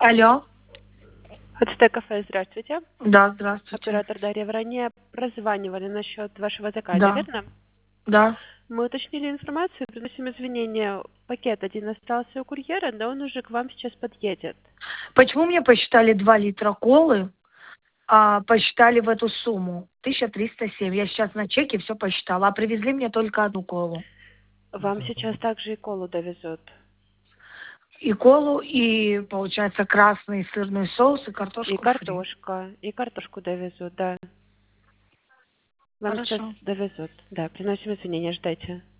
Алло. ХТТ кафе, здравствуйте. Да, здравствуйте. Оператор Дарья, вы ранее прозванивали насчет вашего заказа, Да. верно? Да. Мы уточнили информацию, приносим извинения. Пакет один остался у курьера, да он уже к вам сейчас подъедет. Почему мне посчитали 2 литра колы, а посчитали в эту сумму? 1307. Я сейчас на чеке все посчитала, а привезли мне только одну колу. Вам сейчас также и колу довезут. И колу, и, получается, красный сырный соус, и картошку фри. И картошку довезут, да. Вам сейчас Хорошо. довезут. Да, приносим извинения, ждайте.